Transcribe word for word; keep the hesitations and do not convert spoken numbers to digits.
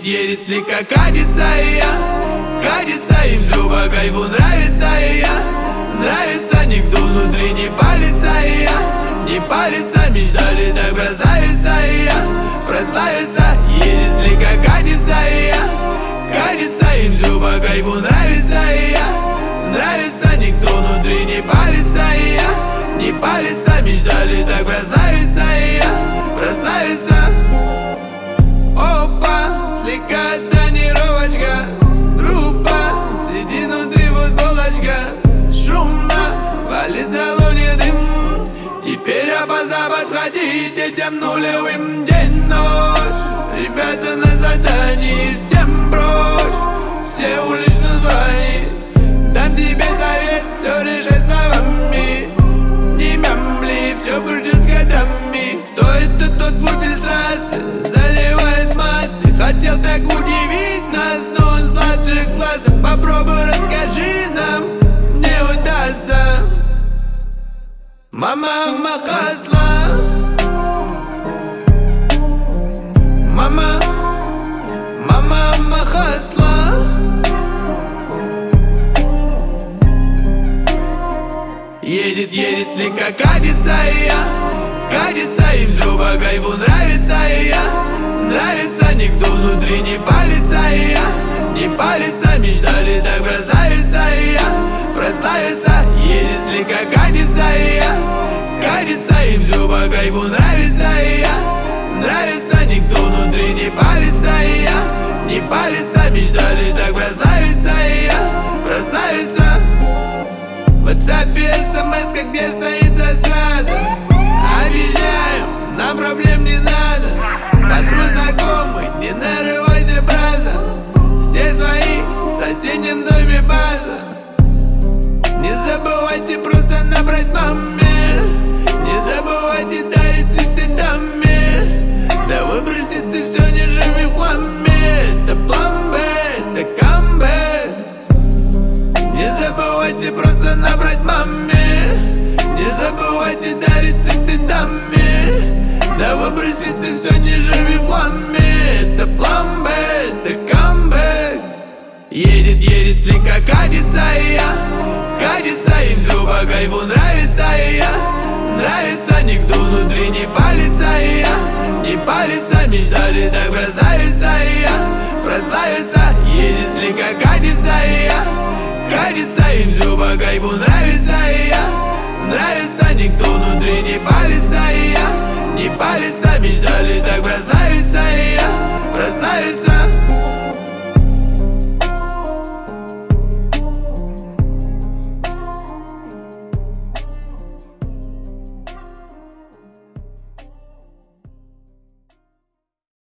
едет слегка катится, и я катится, им все по кайфу нравится, и я нравится, никто внутри не палится, и я не палится, мечтали так прославиться, и я прославиться, едет слегка катится, и я катится, им все по кайфу нравится, и я нравится, никто внутри не палится, и я не палится, мечтали так прославиться, и я прославиться. Опа, слегка тонировочка, группа, сиди внутри футболочка, шумно, валит в салоне дым. Теперь опоздал подходить этим нулевым день-ночь. Ребята на задании, всем брось, все улично звони. Дам тебе совет, все решай словами, не мямли, все будет с годами. Кто это тот вопель с трассы, заливает массы? Хотел так удивить нас, но он с младших классов. Попробуй расскажи нам, не удастся. Мама, мама хасла, мама, мама, мама хасла. Едет, едет, слегка катится, и я катится, им все по кайфу нравится, и я нравится, никто внутри не палится, и я не палится, мечтали так прославиться, и я прославиться, едет слегка катится, и я катится, им все по кайфу нравится, и я нравится, никто внутри не палится, и я не палится, мечтали так прославиться, и я прославиться. В WhatsApp смс, где стоит засада. Обещаем, нам проблем не надо. Подруг знакомый, не нарывайся, браза. Все свои, в соседнем доме база. Не забывайте просто набрать маме. Не забывайте дарить цветы даме. Да выброси ты все, не живи в хламе. Это план Б, это камбэк. Не забывайте просто набрать маме. Не забывайте дарить цветы даме. Да выброси ты все, не живи в хламе. Это план Б, это камбэк. Едет, едет, слегка катится, и я катится, им все по кайфу нравится, и я нравится, никто внутри не палится, и я не палится, мечтали так прославиться, и я прославиться, едет, слегка катится, и я катится, им все по кайфу нравится, и я нравится, никто внутри не палится, и я не палится, мечтали так прославиться, и я прославиться.